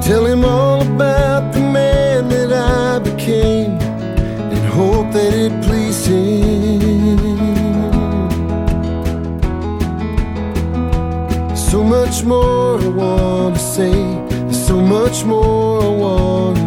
Tell him all about the man that I became and hope that it pleased him. So much more I want to say, there's so much more I want to